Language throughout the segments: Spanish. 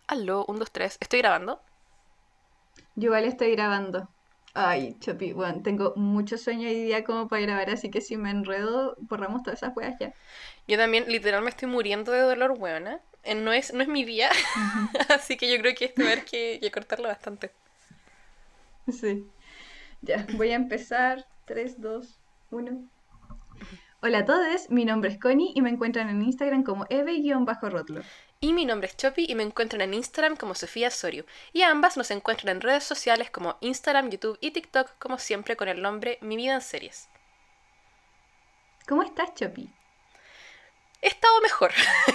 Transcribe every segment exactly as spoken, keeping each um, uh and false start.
Aló, un, dos, tres. ¿Estoy grabando? Yo igual estoy grabando. Ay, Chopi, bueno, tengo mucho sueño hoy día como para grabar, así que si me enredo, borramos todas esas weas ya. Yo también, literal, me estoy muriendo de dolor, weona. Eh, No es, no es mi día, Ujú. así que yo creo que este va a haber que, que cortarlo bastante. Sí, ya, voy a empezar. Tres, dos, uno. Hola a todos, mi nombre es Connie y me encuentran en Instagram como eve-rotlo. Y mi nombre es Chopi y me encuentran en Instagram como Sofía Sorio. Y a ambas nos encuentran en redes sociales como Instagram, YouTube y TikTok, como siempre con el nombre Mi Vida en Series. ¿Cómo estás, Chopi? He estado mejor.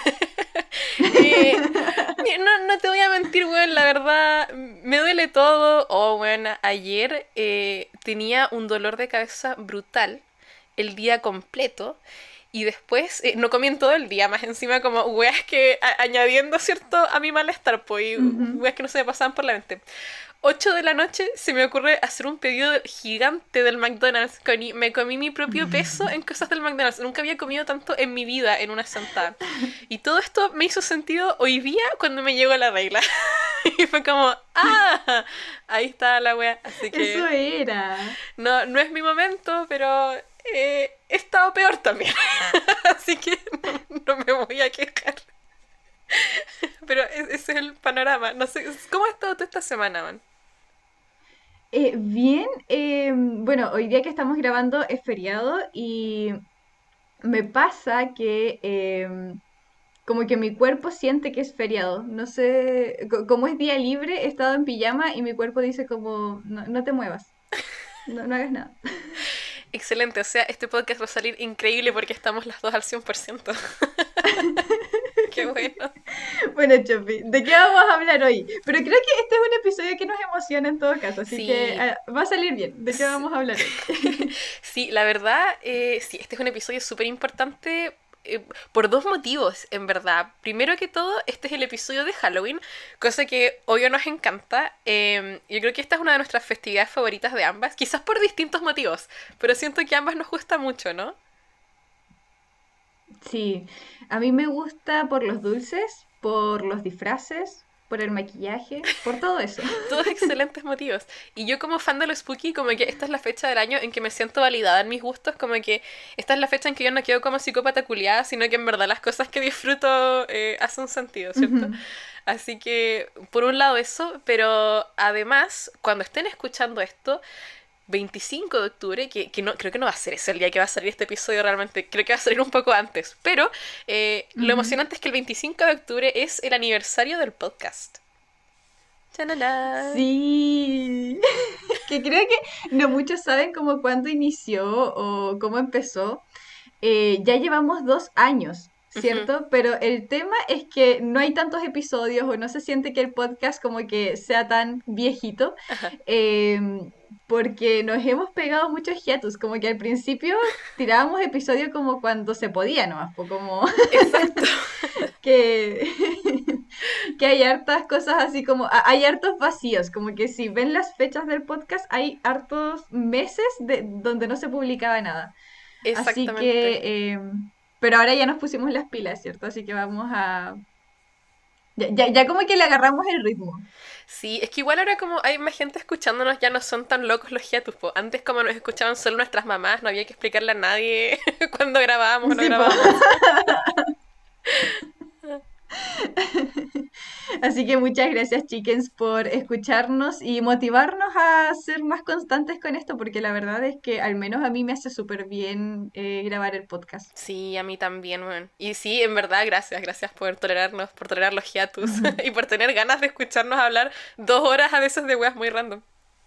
Eh, no, no te voy a mentir, weón, la verdad, me duele todo. Oh, weón, ayer eh, tenía un dolor de cabeza brutal el día completo. Y después eh, no comí en todo el día, más encima como weas que a- añadiendo, ¿cierto? A mi malestar, pues, y Ujú. weas que no se me pasaban por la mente. Ocho de la noche se me ocurre hacer un pedido gigante del McDonald's. Connie. Me comí mi propio peso en cosas del McDonald's. Nunca había comido tanto en mi vida en una sentada. Y todo esto me hizo sentido hoy día cuando me llegó la regla. Y fue como, ¡ah! Ahí está la wea. Así Eso que era. no, no es mi momento, pero eh, he estado peor también. Así que no, no me voy a quejar. Pero e- ese es el panorama. No sé, ¿cómo has estado tú esta semana, man? Eh, bien, eh, bueno, hoy día que estamos grabando es feriado y me pasa que em, como que mi cuerpo siente que es feriado. No sé, co- como es día libre, he estado en pijama y mi cuerpo dice como, no, no te muevas, no, no hagas nada. Excelente, o sea, este podcast va a salir increíble porque estamos las dos al cien por ciento. Qué bueno. Bueno, Chopi, ¿de qué vamos a hablar hoy? Pero creo que este es un episodio que nos emociona en todo caso, así que Sí, ah, va a salir bien. ¿De qué s- vamos a hablar hoy? sí, la verdad, eh, sí, este es un episodio súper importante eh, por dos motivos, en verdad. Primero que todo, este es el episodio de Halloween, cosa que obvio nos encanta. Eh, yo creo que esta es una de nuestras festividades favoritas de ambas, quizás por distintos motivos, pero siento que a ambas nos gusta mucho, ¿no? Sí, a mí me gusta por los dulces, por los disfraces, por el maquillaje, por todo eso. Todos excelentes motivos. Y yo como fan de lo spooky, como que esta es la fecha del año en que me siento validada en mis gustos, como que esta es la fecha en que yo no quedo como psicópata culiada, sino que en verdad las cosas que disfruto eh, hacen sentido, ¿cierto? Ujú. Así que, por un lado eso, pero además, cuando estén escuchando esto, veinticinco de octubre, que, que no, creo que no va a ser ese el día que va a salir este episodio realmente, creo que va a salir un poco antes, pero eh, lo Ujú. emocionante es que el veinticinco de octubre es el aniversario del podcast. ¡Chanana! Sí, que creo que no muchos saben como cuándo inició o cómo empezó. Eh, ya llevamos dos años, Ujú. ¿cierto? Pero el tema es que no hay tantos episodios o no se siente que el podcast como que sea tan viejito, eh, porque nos hemos pegado muchos hiatus, como que al principio tirábamos episodios como cuando se podía nomás, po, como Exacto. que, que hay hartas cosas así como, a- hay hartos vacíos, como que si ven las fechas del podcast hay hartos meses de, donde no se publicaba nada. Así Exactamente. que, eh, pero ahora ya nos pusimos las pilas, ¿cierto? Así que vamos a... Ya, ya, ya como que le agarramos el ritmo. Sí, es que igual ahora como hay más gente escuchándonos, ya no son tan locos los hiatus, po. Antes como nos escuchaban solo nuestras mamás, no había que explicarle a nadie cuándo grabábamos o no Sí, po. grabábamos. Así que muchas gracias, chickens, por escucharnos y motivarnos a ser más constantes con esto, porque la verdad es que al menos a mí me hace súper bien eh, grabar el podcast. Sí, a mí también, weón. Y sí, en verdad, gracias, gracias por tolerarnos, por tolerar los hiatus Ujú. y por tener ganas de escucharnos hablar dos horas a veces de weas muy random.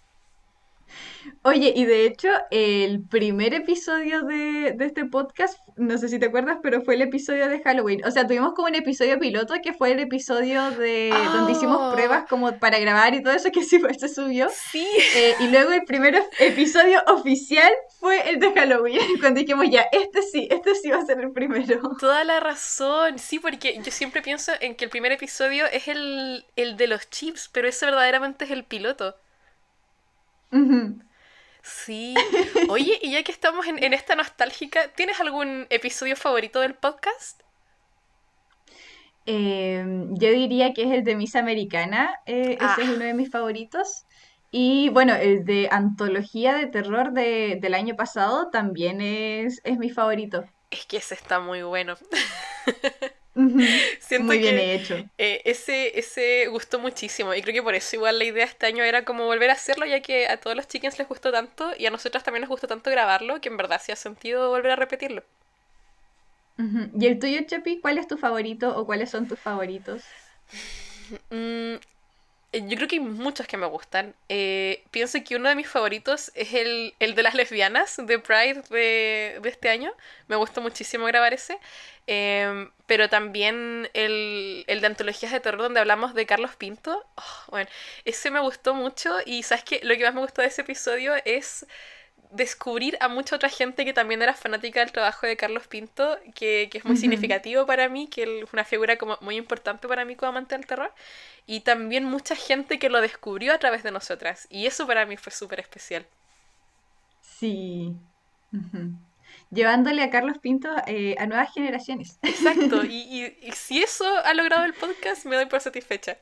Oye, y de hecho, el primer episodio de, de este podcast, no sé si te acuerdas, pero fue el episodio de Halloween. O sea, tuvimos como un episodio piloto que fue el episodio de donde hicimos Oh, pruebas como para grabar y todo eso que sí fue- se subió. sí, Eh, y luego el primer of- episodio oficial fue el de Halloween, cuando dijimos ya, este sí, este sí va a ser el primero. toda la razón. Sí, porque yo siempre pienso en que el primer episodio es el, el de los chips, pero ese verdaderamente es el piloto. Ujú. Sí. Oye, y ya que estamos en, en esta nostálgica, ¿tienes algún episodio favorito del podcast? Eh, yo diría que es el de Miss Americana, eh, ese es Ah, uno de mis favoritos. Y bueno, el de Antología de Terror de- del año pasado también es, es mi favorito. es que ese está muy bueno. Ujú, Siento muy bien que hecho. eh, ese, ese gustó muchísimo y creo que por eso igual la idea este año era como volver a hacerlo ya que a todos los chickens les gustó tanto y a nosotras también nos gustó tanto grabarlo que en verdad sí ha sentido volver a repetirlo. Ujú. ¿Y el tuyo, Chapi? ¿Cuál es tu favorito o cuáles son tus favoritos? Mm, eh, yo creo que hay muchos que me gustan. Eh, pienso que uno de mis favoritos es el, el de las lesbianas de Pride de, de este año. Me gustó muchísimo grabar ese. Em, pero también el, el de antologías de terror donde hablamos de Carlos Pinto. Oh, bueno, ese me gustó mucho y sabes que lo que más me gustó de ese episodio es descubrir a mucha otra gente que también era fanática del trabajo de Carlos Pinto, que, que es muy Ujú. significativo para mí, que él es una figura como muy importante para mí como amante del terror, y también mucha gente que lo descubrió a través de nosotras, y eso para mí fue súper especial. Sí. Ujú. Llevándole a Carlos Pinto eh, a nuevas generaciones. Exacto, y, y, y si eso ha logrado el podcast, me doy por satisfecha.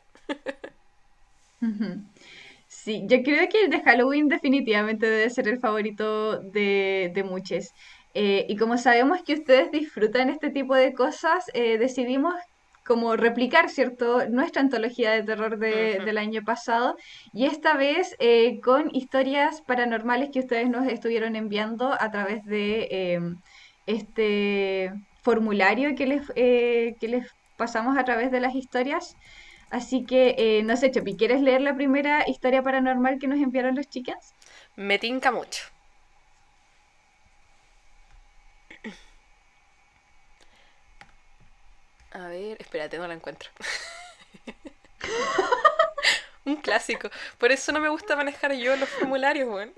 Ujú. Sí, yo creo que el de Halloween definitivamente debe ser el favorito de, de muchos. Eh, y como sabemos que ustedes disfrutan este tipo de cosas, eh, decidimos como replicar, ¿cierto?, nuestra antología de terror de- Ujú. del año pasado. Y esta vez eh, con historias paranormales que ustedes nos estuvieron enviando a través de eh, este formulario que les, eh, que les pasamos a través de las historias. Así que, eh, no sé, Chopi, ¿quieres leer la primera historia paranormal que nos enviaron los chicas? Me tinca mucho. A ver, espérate, no la encuentro. Un clásico. Por eso no me gusta manejar yo los formularios, weón.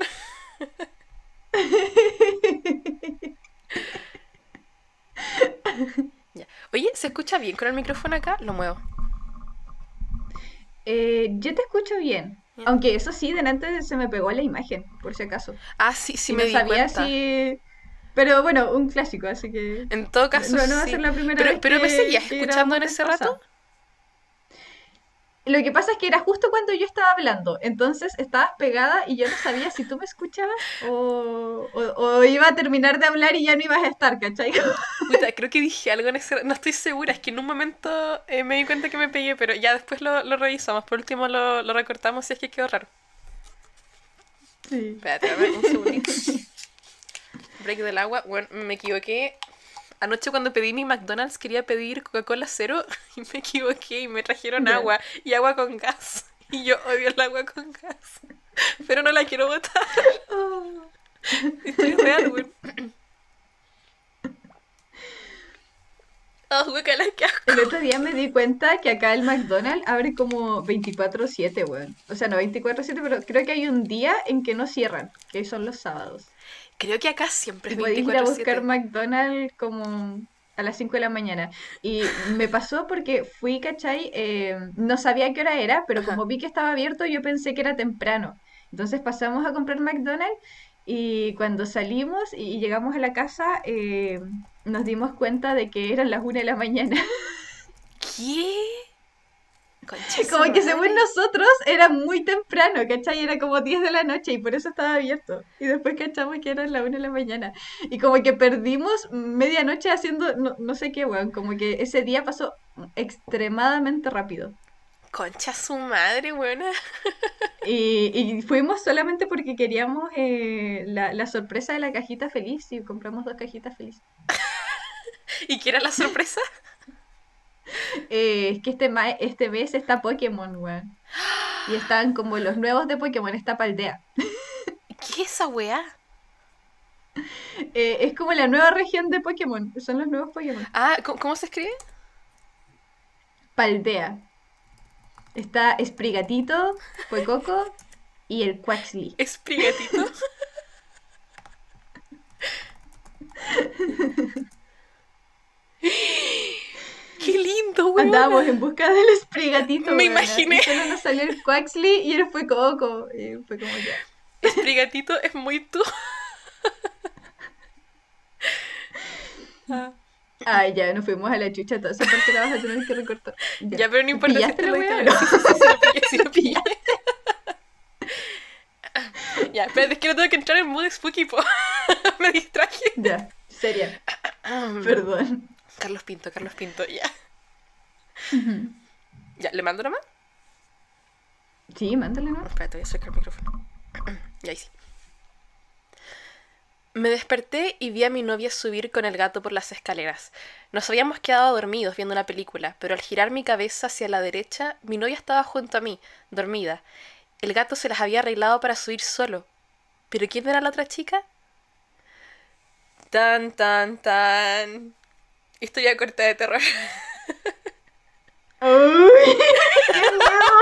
Ya. Oye, ¿se escucha bien con el micrófono acá? Lo muevo. Eh, yo te escucho bien, Ya. aunque eso sí, delante se me pegó la imagen, por si acaso. Ah, sí, sí Y me no di sabía cuenta. si... Pero bueno, un clásico, así que En todo no, caso, no no va a ser sí. la primera Pero, vez pero ¿me que, seguías que escuchando grabamos en vez ese rato? pasada. Lo que pasa es que era justo cuando yo estaba hablando, entonces estabas pegada y yo no sabía si tú me escuchabas o, o, o iba a terminar de hablar y ya no ibas a estar, ¿cachai? Puta, creo que dije algo en ese rato. No estoy segura, es que en un momento eh, me di cuenta que me pegué, pero ya después lo, lo revisamos. Por último lo, lo recortamos si es que quedó raro. Sí. Espérate, dame un segundito. Break del agua. Bueno, me equivoqué. Anoche cuando pedí mi McDonald's quería pedir Coca-Cola cero y me equivoqué y me trajeron Ya. agua y agua con gas. Y yo odio el agua con gas. Pero no la quiero botar. Oh. Estoy real, güey. Oh, guacala, qué asco. El otro día me di cuenta que acá el McDonald's abre como veinticuatro siete, weón. O sea, no veinticuatro siete, pero creo que hay un día en que no cierran, que son los sábados. Creo que acá siempre Y es podéis ir a veinticuatro buscar siete. McDonald's como a las cinco de la mañana. Y me pasó porque fui, ¿cachai? Eh, no sabía qué hora era, pero Ajá. como vi que estaba abierto, yo pensé que era temprano. Entonces pasamos a comprar McDonald's y cuando salimos y llegamos a la casa, eh, nos dimos cuenta de que eran las una de la mañana. ¿Qué? Concha su Como que según madre. nosotros era muy temprano, ¿cachai? Era como diez de la noche y por eso estaba abierto. Y después cachamos que eran la una de la mañana. Y como que perdimos medianoche haciendo no, no sé qué, weón. Como que ese día pasó extremadamente rápido. Concha su madre, buena. Y, y fuimos solamente porque queríamos eh, la, la sorpresa de la cajita feliz y compramos dos cajitas felices. ¿Y qué era la sorpresa? Eh, es que este, ma- este mes está Pokémon, weón. Y están como los nuevos de Pokémon, está Paldea. ¿Qué es esa weá? Eh, es como la nueva región de Pokémon, son los nuevos Pokémon. Ah, ¿cómo, cómo se escribe? Paldea. Está Sprigatito, Fuecoco y el Quaxly. ¿Es Prigatito? ¡Qué lindo, Andábamos weona! en busca del Sprigatito, Me weona, y imaginé. solo nos salió el Quaxly y el Fuecoco. Y fue como ya. Sprigatito es muy tú. Ah. Ay, ya, nos fuimos a la chucha, toda esa parte la vas a tener que recortar. Ya. Ya, pero no importa si ¿Pillaste esta es la la weá o historia. no? Sí, sí, sí, sí, lo pillé, sí, lo ¿Lo pillé. pillaste? Ya, espérate, es que no tengo que entrar en mood spooky, po. Me distraje. Ya, seria. Ahem. Perdón. Carlos Pinto, Carlos Pinto, ya. Ujú. Ya, ¿le mando nomás? Sí, mándale, ¿no? Espérate, voy a acercar el micrófono. Ya, ahí sí. Me desperté y vi a mi novia subir con el gato por las escaleras. Nos habíamos quedado dormidos viendo una película, pero al girar mi cabeza hacia la derecha, mi novia estaba junto a mí, dormida. El gato se las había arreglado para subir solo. ¿Pero quién era la otra chica? Tan, tan, tan. Historia corta de terror. ¡Uy! ¡Qué miedo!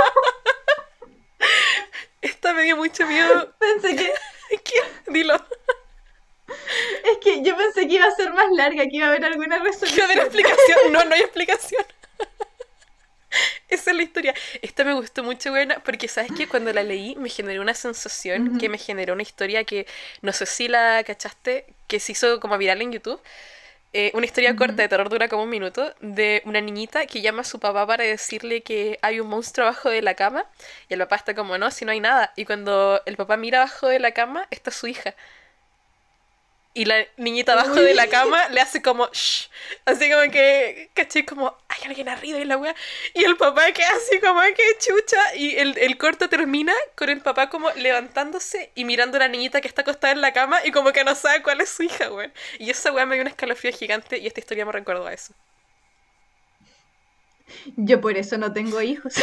Esta me dio mucho miedo. Pensé que. ¿Qué? Dilo. Es que yo pensé que iba a ser más larga, que iba a haber alguna ¿Qué haber resolución. explicación? No, no hay explicación. Esa es la historia. Esta me gustó mucho, buena, porque sabes que cuando la leí me generó una sensación que Ujú, me generó una historia que no sé si la cachaste, que se hizo como viral en YouTube. Eh, una historia corta ujú. de terror, dura como un minuto, de una niñita que llama a su papá para decirle que hay un monstruo abajo de la cama y el papá está como, no, si no hay nada. Y cuando el papá mira abajo de la cama está su hija. Y la niñita abajo de Uy. la cama le hace como shh. Así como que, caché, como hay alguien arriba y la wea. Y el papá queda así como que chucha. Y el, el corto termina con el papá como levantándose y mirando a la niñita que está acostada en la cama y como que no sabe cuál es su hija, weón. Y esa wea me dio un escalofrío gigante y esta historia me recordó a eso. Yo por eso no tengo hijos.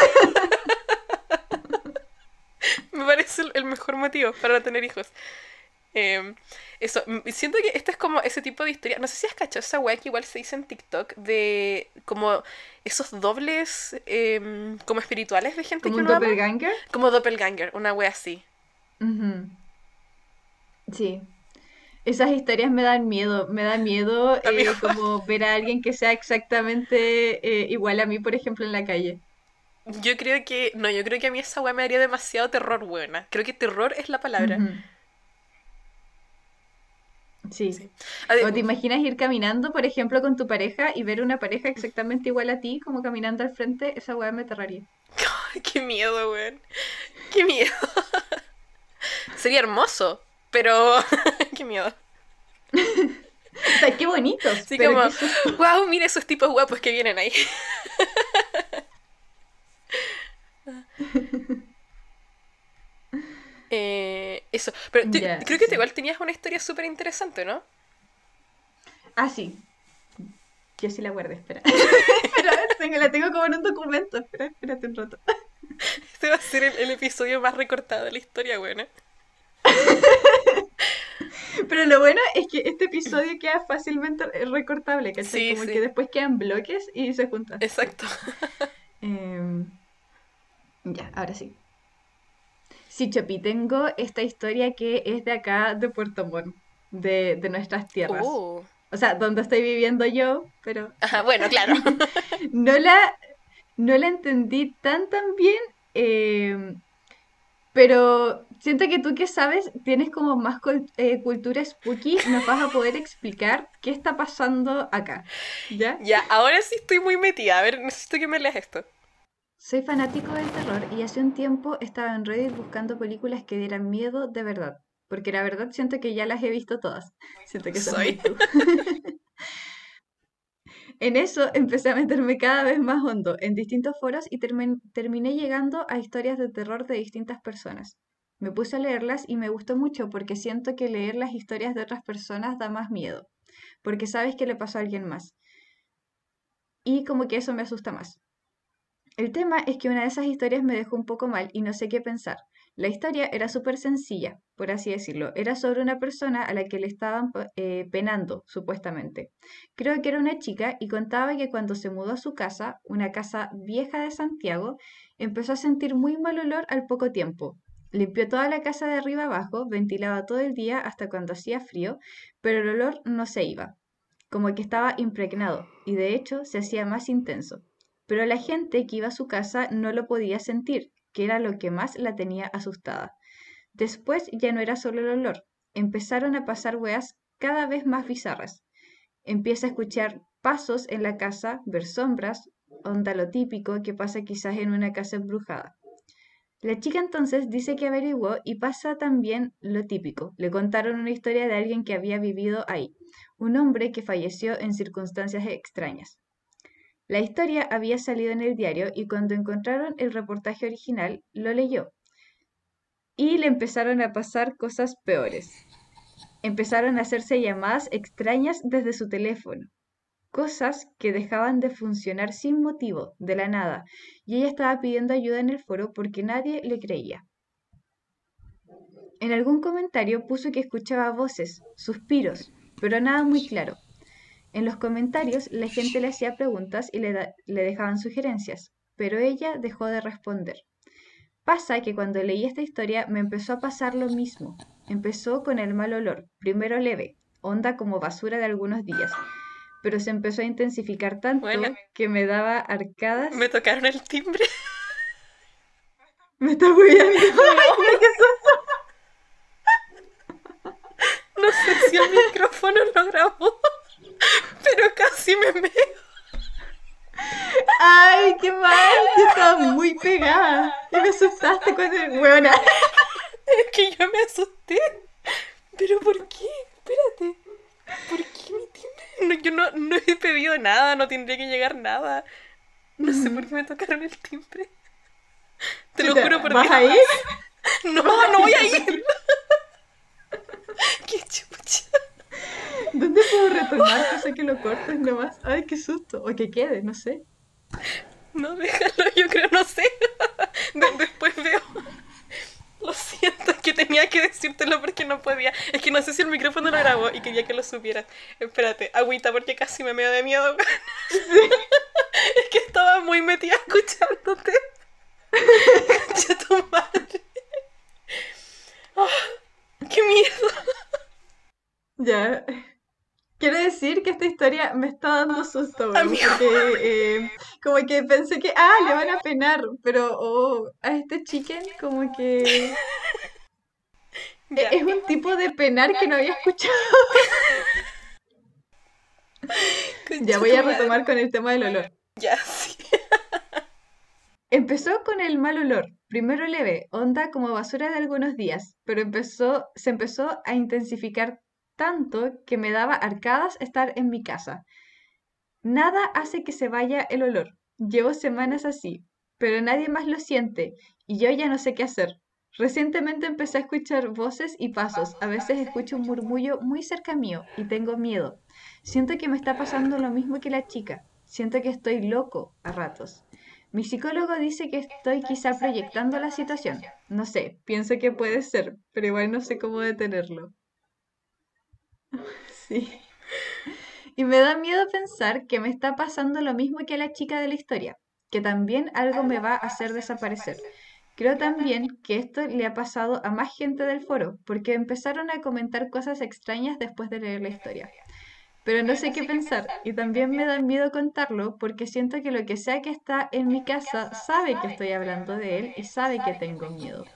Me parece el, el mejor motivo para no tener hijos. Eh, eso, m- siento que este es como ese tipo de historia. No sé si has cachado esa weá que igual se dice en TikTok de como esos dobles eh, como espirituales de gente ¿Como que un uno ama. doppelganger? Como doppelganger, una wea así. Ujú, sí. Esas historias me dan miedo. Me da miedo A mí eh, igual. como ver a alguien que sea exactamente eh, igual a mí, por ejemplo, en la calle. Yo creo que. No, yo creo que a mí esa wea me haría demasiado terror, buena. Creo que terror es la palabra. Ujú, sí. Sí. ¿O te Ade- imaginas ir caminando, por ejemplo, con tu pareja y ver una pareja exactamente igual a ti, como caminando al frente? Esa weá me aterraría. Qué miedo, weón. Qué miedo. Sería hermoso, pero. Qué miedo. O sea, qué bonitos, Así pero como, qué susto. wow, mira esos tipos guapos que vienen ahí. Eh, eso. Pero tú- Ya, creo que tú sí. igual tenías una historia súper interesante, ¿no? Ah, sí. Yo sí la guardé, espera. Pero tengo- la tengo como en un documento. Espera, espérate un rato. Este va a ser el, el episodio más recortado de la historia, buena. Pero lo bueno es que este episodio queda fácilmente recortable, ¿cachai? Sí, Como que sí, después quedan bloques y se juntan. Sí. exacto. Em, ya, ahora sí. Sí, Chopi, tengo esta historia que es de acá, de Puerto Montt, de, de nuestras tierras. Uh. O sea, donde estoy viviendo yo, pero Ajá, bueno, claro. no la, no la entendí tan tan bien, em, pero siento que tú que sabes, tienes como más cul- eh, cultura spooky, nos vas a poder explicar qué está pasando acá, ¿ya? Ya, ahora sí estoy muy metida. A ver, necesito que me leas esto. Soy fanático del terror y hace un tiempo estaba en Reddit buscando películas que dieran miedo de verdad, porque la verdad siento que ya las he visto todas. Siento que eso es Soy. muy tú. En eso empecé a meterme cada vez más hondo en distintos foros y termin- terminé llegando a historias de terror de distintas personas. Me puse a leerlas y me gustó mucho porque siento que leer las historias de otras personas da más miedo, porque sabes que le pasó a alguien más. Y como que eso me asusta más. El tema es que una de esas historias me dejó un poco mal y no sé qué pensar. La historia era súper sencilla, por así decirlo. Era sobre una persona a la que le estaban pe- eh, penando, supuestamente. Creo que era una chica y contaba que cuando se mudó a su casa, una casa vieja de Santiago, empezó a sentir muy mal olor al poco tiempo. Limpió toda la casa de arriba abajo, ventilaba todo el día hasta cuando hacía frío, pero el olor no se iba, como que estaba impregnado y de hecho se hacía más intenso. Pero la gente que iba a su casa no lo podía sentir, que era lo que más la tenía asustada. Después ya no era solo el olor, empezaron a pasar weas cada vez más bizarras. Empieza a escuchar pasos en la casa, ver sombras, onda lo típico que pasa quizás en una casa embrujada. La chica entonces dice que averiguó y pasa también lo típico. Le contaron una historia de alguien que había vivido ahí, un hombre que falleció en circunstancias extrañas. La historia había salido en el diario y cuando encontraron el reportaje original, lo leyó. Y le empezaron a pasar cosas peores. Empezaron a hacerse llamadas extrañas desde su teléfono. Cosas que dejaban de funcionar sin motivo, de la nada, y ella estaba pidiendo ayuda en el foro porque nadie le creía. En algún comentario puso que escuchaba voces, suspiros, pero nada muy claro. En los comentarios la gente le hacía preguntas y le, da- le dejaban sugerencias, pero ella dejó de responder. Pasa que cuando leí esta historia me empezó a pasar lo mismo. Empezó con el mal olor, primero leve, onda como basura de algunos días, pero se empezó a intensificar tanto Bueno, que me daba arcadas. me tocaron el timbre. Me está cuidando. Ay, No, no, ¿qué es eso? no sé si el micrófono lo grabó, pero casi me meo. Ay, qué mal. Yo estaba muy pegada. Y me asustaste cuando. Buena. Es que yo me asusté. ¿Pero por qué? Espérate. ¿Por qué mi timbre? No, yo no, no he pedido nada, no tendría que llegar nada. No sé por qué me tocaron el timbre. Te lo juro por ¿Vas Dios. a ir? No, no voy a ir. Qué chucha. ¿Dónde puedo retomar? Cosa que lo cortes nomás. Ay, qué susto. O que quede, no sé. No, déjalo, yo creo, no sé. De- después veo. Lo siento, es que tenía que decírtelo porque no podía. Es que no sé si el micrófono lo grabó y quería que lo supieras. Espérate, agüita, porque casi me meo de miedo. Es que estaba muy metida escuchándote. Concha tu madre. Oh, qué miedo. Ya. Quiero decir que esta historia me está dando susto, weón, Amigo. porque eh, como que pensé que, ah, le van a penar, pero oh, a este chicken como que e- Ya. es un tipo de penar que no había escuchado. Ya Concha voy tu a madre. retomar con el tema del olor. Ya, sí. Empezó con el mal olor, primero leve, onda como basura de algunos días, pero empezó, se empezó a intensificar tanto que me daba arcadas estar en mi casa. Nada hace que se vaya el olor. Llevo semanas así, pero nadie más lo siente y yo ya no sé qué hacer. Recientemente empecé a escuchar voces y pasos. A veces escucho un murmullo muy cerca mío y tengo miedo. Siento que me está pasando lo mismo que la chica. Siento que estoy loco a ratos. Mi psicólogo dice que estoy quizá proyectando la situación. No sé, pienso que puede ser, pero igual no sé cómo detenerlo. Sí. Y me da miedo pensar que me está pasando lo mismo que a la chica de la historia, que también algo me va a hacer desaparecer. Creo también que esto le ha pasado a más gente del foro, porque empezaron a comentar cosas extrañas después de leer la historia. Pero no sé qué pensar y también me da miedo contarlo porque siento que lo que sea que está en mi casa sabe que estoy hablando de él y sabe que tengo miedo.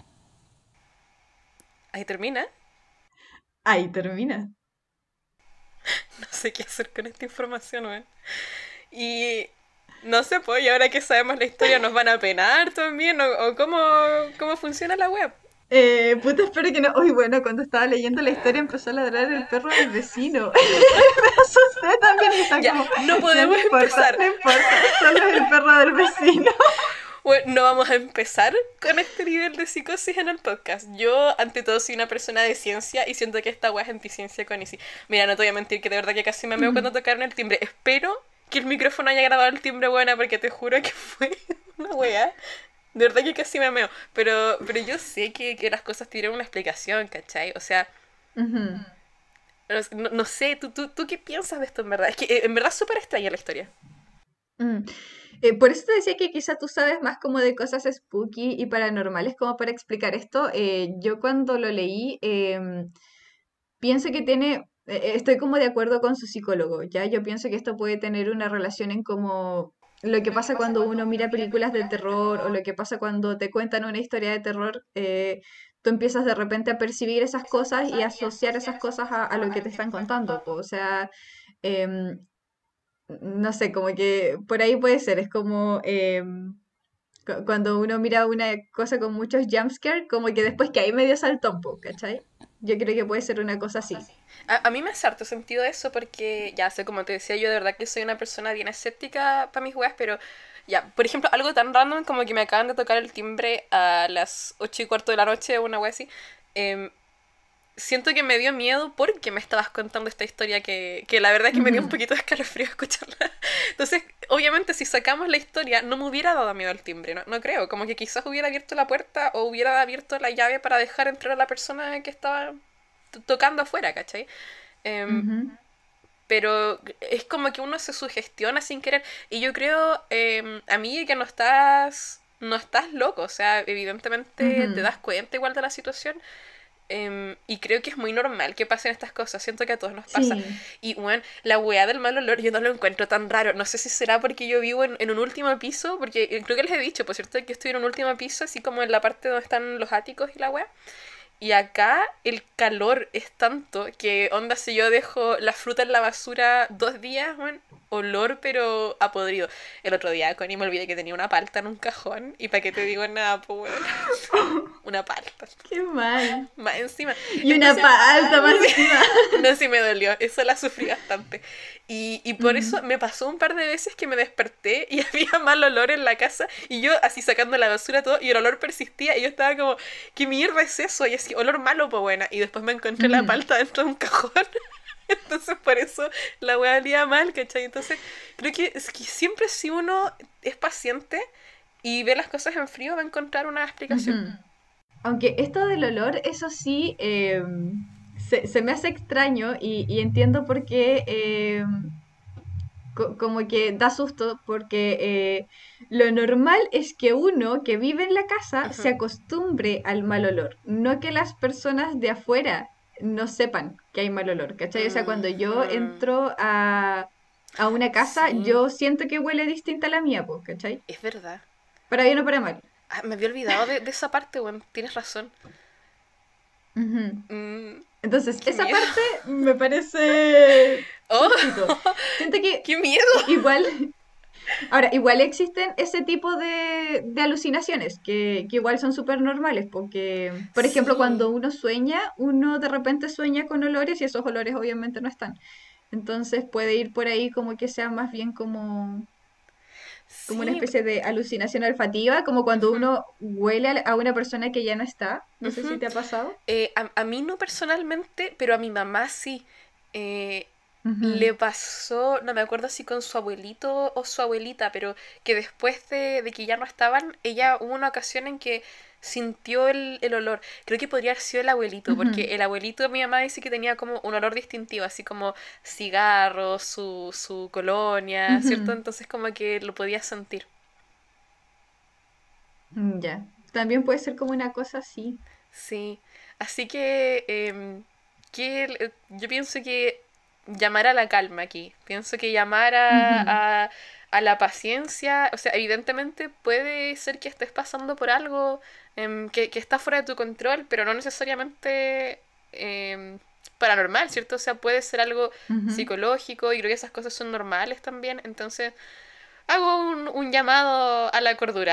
Ahí termina. Ahí termina. No sé qué hacer con esta información, weón. Y no sé, pues, y ahora que sabemos la historia, ¿nos van a penar también? ¿O, o cómo, cómo funciona la web? Eh, puta, espero que no. Uy, bueno, cuando estaba leyendo la historia empezó a ladrar el perro del vecino. Me asusté también y está Ya, como, no ya no podemos importa, empezar. no importa, solo es el perro del vecino. Bueno, no vamos a empezar con este nivel de psicosis en el podcast. Yo, ante todo, soy una persona de ciencia y siento que esta wea es anticiencia con Isi. Mira, no te voy a mentir que de verdad que casi me meo cuando tocaron el timbre. Espero que el micrófono haya grabado el timbre buena porque te juro que fue una wea. De verdad que casi me meo. Pero, pero yo sé que, que las cosas tienen una explicación, ¿cachai? O sea, Ujú. no, no- no sé, ¿tú, tú, ¿tú qué piensas de esto en verdad? Es que eh, en verdad es súper extraña la historia. Mm. Eh, por eso te decía que quizá tú sabes más como de cosas spooky y paranormales como para explicar esto. Eh, yo cuando lo leí, em, pienso que tiene, eh, eh, estoy como de acuerdo con su psicólogo, ¿ya? Yo pienso que esto puede tener una relación en como lo que pasa cuando uno mira películas de terror o lo que pasa cuando te cuentan una historia de terror, eh, tú empiezas de repente a percibir esas cosas y asociar esas cosas a, a lo que te están contando, po. O sea, em, no sé, como que por ahí puede ser, es como em, cu- cuando uno mira una cosa con muchos jumpscares, como que después que hay medio saltón, po, ¿cachai? Yo creo que puede ser una cosa así. A, a mí me hace harto sentido eso porque, ya sé, como te decía, yo de verdad que soy una persona bien escéptica para mis weas, pero ya, por ejemplo, algo tan random como que me acaban de tocar el timbre a las ocho y cuarto de la noche, una wea así. em, Siento que me dio miedo porque me estabas contando esta historia que, que la verdad es que me dio un Ujú, poquito de escalofrío escucharla. Entonces, obviamente, si sacamos la historia, no me hubiera dado miedo el timbre, no, no creo. Como que quizás hubiera abierto la puerta o hubiera abierto la llave para dejar entrar a la persona que estaba t- tocando afuera, ¿cachai? Em, ujú, pero es como que uno se sugestiona sin querer. Y yo creo, em, a mí que no estás, no estás loco, o sea, evidentemente te ujú. das cuenta igual de la situación. Em, y creo que es muy normal que pasen estas cosas. Siento que a todos nos pasa. Sí. Y bueno, la weá del mal olor yo no lo encuentro tan raro. No sé si será porque yo vivo en, en un último piso, porque eh, creo que les he dicho, por cierto, que estoy en un último piso, así como en la parte donde están los áticos y la weá. Y acá el calor es tanto que, onda, si yo dejo la fruta en la basura dos días, weón, olor pero a podrido. El otro día, Connie, me olvidé que tenía una palta en un cajón. ¿Y para qué te digo nada, pues, weón? Una palta. Qué mal. Más encima. Y una Entonces, palta más encima. no, sí me dolió, eso la sufrí bastante. Y, y por eso Mm. me pasó un par de veces que me desperté y había mal olor en la casa y yo así sacando la basura todo y el olor persistía y yo estaba como, ¿qué mierda es eso? Y así, olor malo, pues buena. Y después me encontré la Ujú. palta dentro de un cajón. Entonces por eso la weá olía mal, ¿cachai? Entonces creo que, es que siempre si uno es paciente y ve las cosas en frío va a encontrar una explicación. Ujú. Aunque esto del olor, eso sí, eh, se, se me hace extraño y, y entiendo por qué, eh, co- como que da susto, porque eh, lo normal es que uno que vive en la casa se Ujú. acostumbre al mal olor, no que las personas de afuera no sepan que hay mal olor, ¿cachai? O sea, cuando yo Ujú. entro a, a una casa, Sí, yo siento que huele distinta a la mía, pues, ¿cachai? es verdad. Para bien o para mal. Ah, me había olvidado de, de esa parte, weón. Tienes razón. Ujú. Mm, Entonces, qué esa miedo. parte me parece Oh, justito. Siento que qué miedo. i- igual, ahora, igual existen ese tipo de, de alucinaciones, que, que igual son súper normales, porque, por ejemplo, Sí, cuando uno sueña, uno de repente sueña con olores y esos olores obviamente no están. Entonces puede ir por ahí como que sea más bien como, como una sí. especie de alucinación olfativa, como cuando Ujú, uno huele a a una persona que ya no está. No sé si ujú. te ha pasado. Eh, a, a mí no personalmente, pero a mi mamá sí. Eh, Ujú, Le pasó, no me acuerdo si con su abuelito o su abuelita, pero que después de, de que ya no estaban, ella hubo una ocasión en que sintió el, el olor. Creo que podría haber sido el abuelito, ujú, porque el abuelito de mi mamá dice que tenía como un olor distintivo, así como cigarros, su, su colonia, ¿cierto? ujú. Entonces como que lo podía sentir. Mm, ya. También puede ser como una cosa así. Sí, así que, em, que el- yo pienso que llamar a la calma aquí, pienso que llamar Ujú, a, a, a la paciencia, o sea, evidentemente puede ser que estés pasando por algo em, que, que está fuera de tu control, pero no necesariamente em, paranormal, ¿cierto? O sea, puede ser algo ujú. psicológico y creo que esas cosas son normales también, entonces hago un, un llamado a la cordura.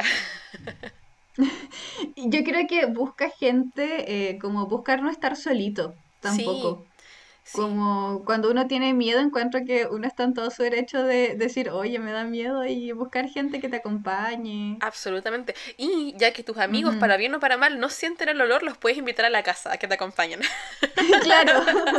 Y yo creo que busca gente, eh, como buscar no estar solito, Sí, tampoco. sí. Como cuando uno tiene miedo, encuentro que uno está en todo su derecho de decir, oye, me da miedo y buscar gente que te acompañe. Absolutamente. Y ya que tus amigos, Ujú. para bien o para mal, no sienten el olor, los puedes invitar a la casa a que te acompañen. Claro.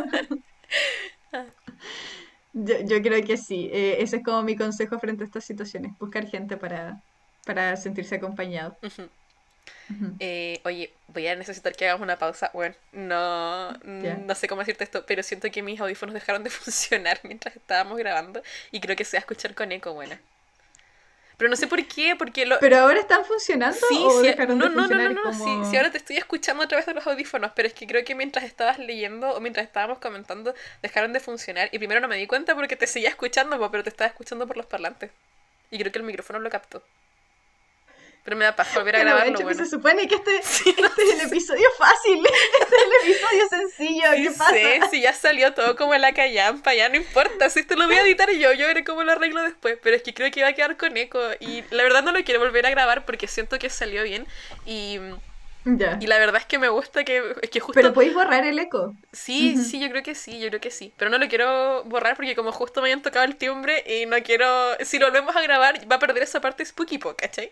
Yo, yo creo que sí. Eh, ese es como mi consejo frente a estas situaciones, buscar gente para, para sentirse acompañado. Ujú. Ujú. Eh, oye, voy a necesitar que hagamos una pausa. Bueno, no, Ya. no sé cómo decirte esto, pero siento que mis audífonos dejaron de funcionar mientras estábamos grabando y creo que se va a escuchar con eco, buena. Pero no sé por qué, porque lo... ¿Pero ahora están funcionando Sí, o sí, dejaron no, de no, no, no, funcionar no, sí, sí, como... ahora te estoy escuchando a través de los audífonos, pero es que creo que mientras estabas leyendo o mientras estábamos comentando dejaron de funcionar y primero no me di cuenta porque te seguía escuchando, po, pero te estaba escuchando por los parlantes y creo que el micrófono lo captó. Pero me da paja volver a Pero grabarlo, hecho bueno. que se supone que este, Sí, este es el episodio fácil, este es el episodio sencillo, sí ¿qué pasa? sé, si ya salió todo como la callampa, ya no importa, si esto lo voy a editar yo, yo veré cómo lo arreglo después, pero es que creo que va a quedar con eco y la verdad no lo quiero volver a grabar porque siento que salió bien y, Ya. y la verdad es que me gusta que, es que justo... Pero podéis borrar el eco. Sí, Ujú. sí, yo creo que sí, yo creo que sí. Pero no lo quiero borrar porque como justo me habían tocado el timbre y no quiero... Si lo volvemos a grabar va a perder esa parte spooky po, ¿cachai?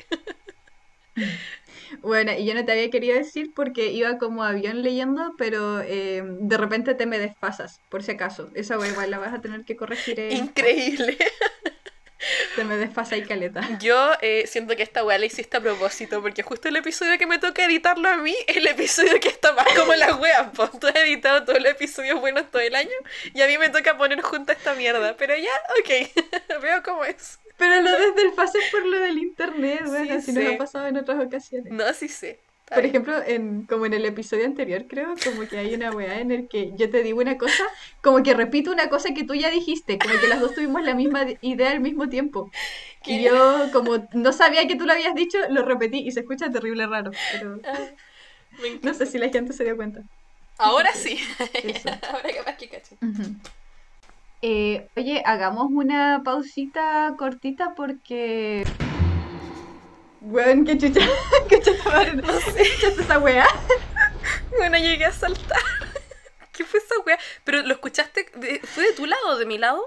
Bueno, y yo no te había querido decir porque iba como avión leyendo, pero eh, de repente te me desfasas, por si acaso. Esa wea igual la vas a tener que corregir en post. Increíble. Te me desfasa y caleta. Yo eh, siento que esta weá la hiciste a propósito porque justo el episodio que me toca editarlo a mí es el episodio que está más como las weas. Po. Tú has editado todos los episodios buenos todo el año y a mí me toca poner junta esta mierda. Pero ya, ok, veo cómo es. Pero lo desde el fase es por lo del internet, bueno, Sí así nos ha sé. pasado en otras ocasiones. No, sí sé. Está Por bien. ejemplo, en, como en el episodio anterior, creo, como que hay una weá en el que yo te digo una cosa, como que repito una cosa que tú ya dijiste, como que las dos tuvimos la misma di- idea al mismo tiempo. Y ¿Qué? yo, como no sabía que tú lo habías dicho, lo repetí y se escucha terrible raro, pero Ah, me no sé encanta. si la gente se dio cuenta. Así Ahora que, sí. eso. Ahora capaz que cacho. Ujú. Eh, oye, hagamos una pausita cortita porque... Weón, qué chucha, qué chucha madre. No sé. ¿Escuchaste esa weá? Bueno, llegué a saltar. ¿Qué fue esa wea? ¿Pero lo escuchaste? de- ¿Fue de tu lado o de mi lado?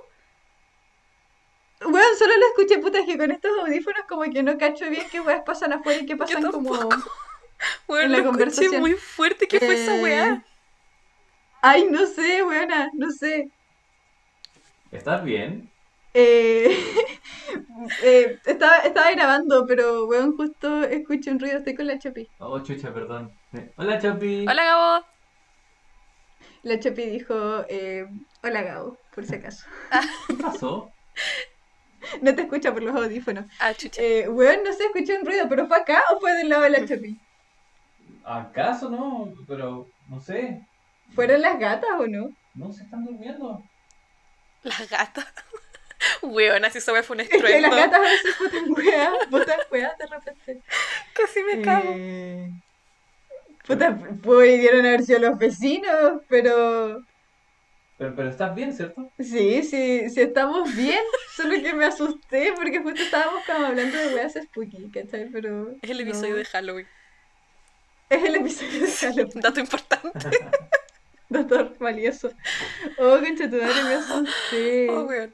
Weón, solo lo escuché, puta, es que con estos audífonos como que no cacho bien qué weas pasan afuera y qué Yo pasan como tampoco. en Bueno, lo la escuché conversación. muy fuerte. ¿Qué fue esa Eh... weá? Ay, no sé, weona, no sé. ¿Estás bien? Eh... eh, estaba, estaba grabando, pero weón, justo escuché un ruido, estoy con la Chopi. Oh, chucha, perdón. Eh, Hola, Chopi. Hola, Gabo. La Chopi dijo, eh, hola Gabo, por si acaso. ¿Qué pasó? No te escucha por los audífonos. Ah, chucha. Eh, weón, no sé, escuché un ruido, pero ¿fue acá o fue del lado de la Chopi? ¿Acaso no? Pero, no sé. ¿Fueron las gatas o no? No se están durmiendo. Las gatas. Weona, si esa weá fue un Es que las estruendo. gatas a veces botan weá, botan weá de repente. Casi me cago. Eh, puta, pudieron haber sido los vecinos, pero Pero, pero estás bien, ¿cierto? sí, sí, sí estamos bien, solo que me asusté porque justo estábamos como hablando de weas spooky, ¿cachai? Pero Es el episodio no, de Halloween. es el episodio de Halloween, Dato importante. doctor valioso. Oh, concha tu madre, me Oh, asusté. weón.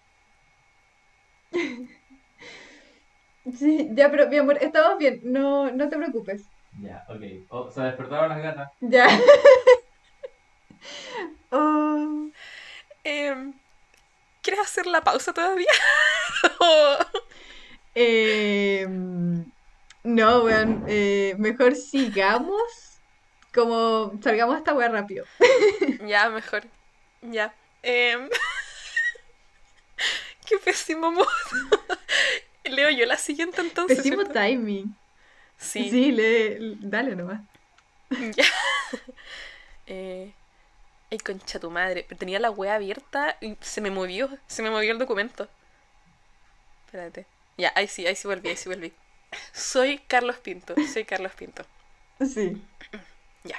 Sí, ya, pero mi amor, estamos bien, no, no te preocupes. Ya, ok. Oh, se despertaron las gatas. Ya. Oh, Em, ¿Quieres hacer la pausa todavía? O- eh, no, weón, eh, mejor sigamos. Como salgamos de esta wea rápido. Ya, mejor. Ya. Em, Qué pésimo mood. Leo yo la siguiente entonces, Pésimo ¿cierto? timing. Sí. Sí, le, dale nomás. Ya. Eh, Ay, concha tu madre. Pero tenía la wea abierta y se me movió. Se me movió el documento. Espérate. Ya, ahí sí, ahí sí volví, ahí sí volví. Soy Carlos Pinto. Soy Carlos Pinto. Sí. Ya.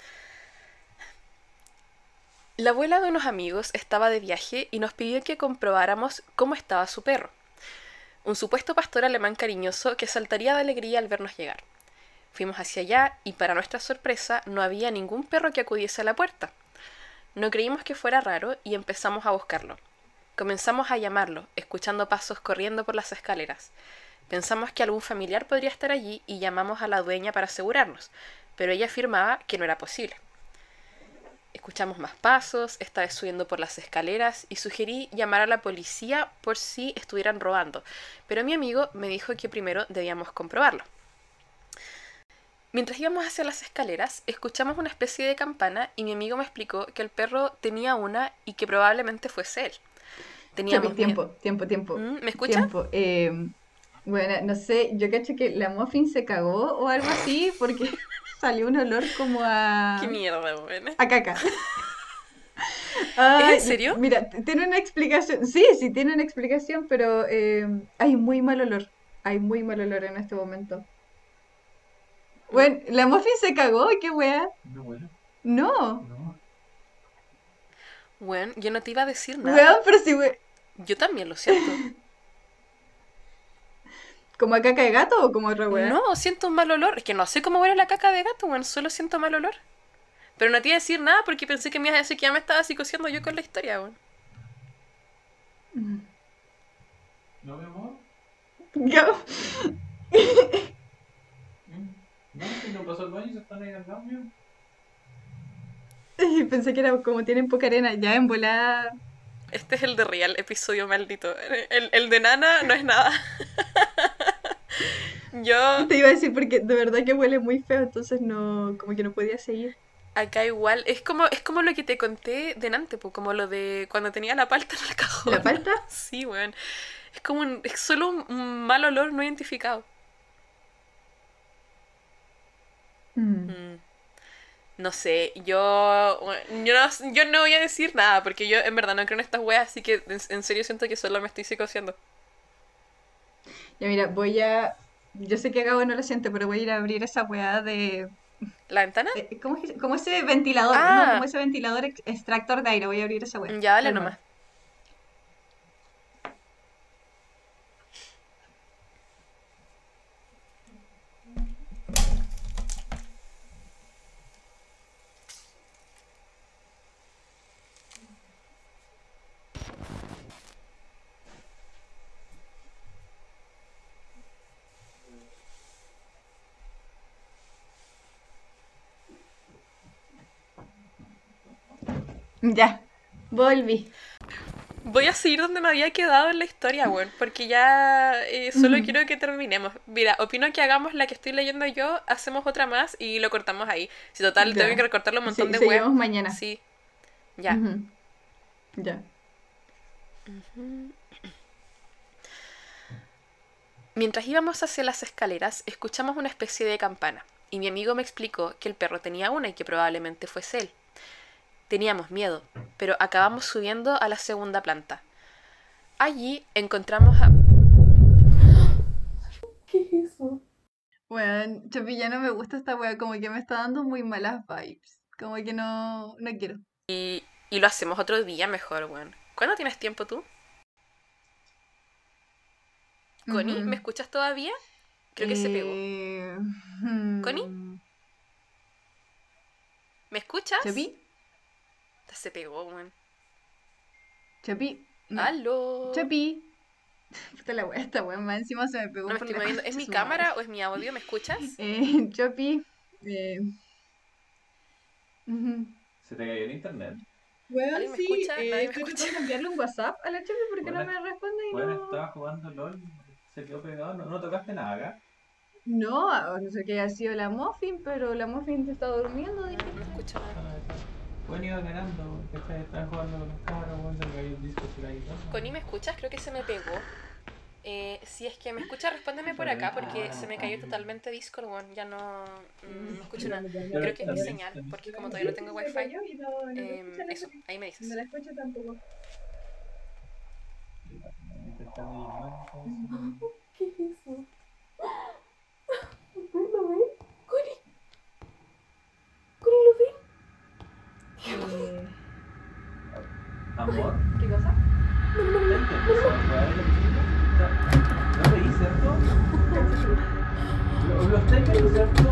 La abuela de unos amigos estaba de viaje y nos pidió que comprobáramos cómo estaba su perro. Un supuesto pastor alemán cariñoso que saltaría de alegría al vernos llegar. Fuimos hacia allá y para nuestra sorpresa no había ningún perro que acudiese a la puerta. No creímos que fuera raro y empezamos a buscarlo. Comenzamos a llamarlo, escuchando pasos corriendo por las escaleras. Pensamos que algún familiar podría estar allí y llamamos a la dueña para asegurarnos, pero ella afirmaba que no era posible. Escuchamos más pasos, esta vez subiendo por las escaleras, y sugerí llamar a la policía por si estuvieran robando, pero mi amigo me dijo que primero debíamos comprobarlo. Mientras íbamos hacia las escaleras, escuchamos una especie de campana y mi amigo me explicó que el perro tenía una y que probablemente fuese él. Teníamos Chopi, tiempo, tiempo, tiempo. ¿Mm? ¿Me escucha? Tiempo. Eh, bueno, no sé, yo cacho que la muffin se cagó o algo así porque salió un olor como a... ¡Qué mierda, weón! a caca. ¿Es Ay, en serio? mira, t- tiene una explicación. Sí, sí, tiene una explicación, pero eh, hay muy mal olor. Hay muy mal olor en este momento. Bueno, la muffin se cagó, qué wea. No, bueno, No. no. Weón, yo no te iba a decir nada. Weón, pero si we... Yo también lo siento. ¿Como a caca de gato o como otra wea? No, siento un mal olor. Es que no sé cómo huele la caca de gato, weón. Solo siento mal olor. Pero no te iba a decir nada porque pensé que me ibas a decir que ya me estaba psicoseando yo con la historia, weón. Mm. ¿No, mi amor? Yo- Mm. No, si no pasó el baño y se están ahí al lado mío. Pensé que era como tienen poca arena, ya en volada. Este es el de Real, episodio maldito. El, el de Nana no es nada. Yo Te iba a decir porque de verdad que huele muy feo, entonces no, como que no podía seguir. acá igual, es como, es como lo que te conté delante, pues, como lo de cuando tenía la palta en el cajón. ¿La palta? Sí, weón. Es como un, es solo un, un mal olor no identificado. Mm. Mm. No sé, yo, bueno, yo, no, yo no voy a decir nada, porque yo en verdad no creo en estas weas, así que en, en serio siento que solo me estoy psicoseando. Ya mira, voy a... Yo sé que Gabo no lo siente, pero voy a ir a abrir esa weá de... ¿La ventana? eh, ¿Cómo es que se- como ese ventilador, no, como Ah, ese ventilador ex- extractor de aire, voy a abrir esa weá. ya dale Calma. nomás. Ya, volví. Voy a seguir donde me había quedado en la historia, weón, porque ya eh, solo Ujú. quiero que terminemos. Mira, opino que hagamos la que estoy leyendo yo, hacemos otra más y lo cortamos ahí. Si total, tengo que Ya. recortarle un montón Sí, de web. seguimos mañana. Sí, ya. Ujú. Ya. Mientras íbamos hacia las escaleras, escuchamos una especie de campana, y mi amigo me explicó que el perro tenía una y que probablemente fuese él. Teníamos miedo, pero acabamos subiendo a la segunda planta. Allí encontramos a... ¿Qué es eso? Bueno, Chapi, ya no me gusta esta weá, como que me está dando muy malas vibes. Como que no, no quiero. Y, y lo hacemos otro día mejor, weón. ¿Cuándo tienes tiempo tú? Connie, ¿me Ujú. escuchas todavía? Creo que se pegó. Eh, ¿Connie? hmm, ¿Me escuchas? ¿Chapi? Se pegó, weón. ¿Chapi? No. ¡Aló! ¿Chapi? Puta la weá, esta weá, más encima se me pegó No me por estoy la moviendo. ¿Es concha mi su madre. cámara o es mi audio? ¿Me escuchas? Eh, Chapi. Eh, ujú. Se te cayó el internet. Weón, ¿Alguien me sí, escucha? eh, Nadie me estoy escucha. tratando de enviarle un WhatsApp a la Chapi porque no Bueno, me responde y bueno, no. estaba jugando LOL, se quedó pegado, no, no tocaste nada acá. No, a no ser que haya sido la Muffin, pero la Muffin está durmiendo, No, dijiste. no escucho nada. Ah, bueno, iba ganando, ¿cachai? Estaba jugando con los cabros, bueno, se me cayó el disco, se cayó todo. Connie, ¿me escuchas? Creo que se me pegó. Eh, si es que me escuchas, respóndeme por acá porque se me cayó totalmente Discord, weón. Ya no, mm, no escucho nada. Creo que es mi señal, porque como todavía no tengo wifi, eh, eso, ahí me dices. No la escucho tampoco. Intentando llamar, ¿cómo se- ¿Qué es eso? ¿Lo ven? Connie. Connie, ¿lo ven? Eh, Amor, ¿Qué cosa? ¿estás intentando jugar el chico? ¿No veis, cierto? ¿Lo, lo estáis viendo, cierto?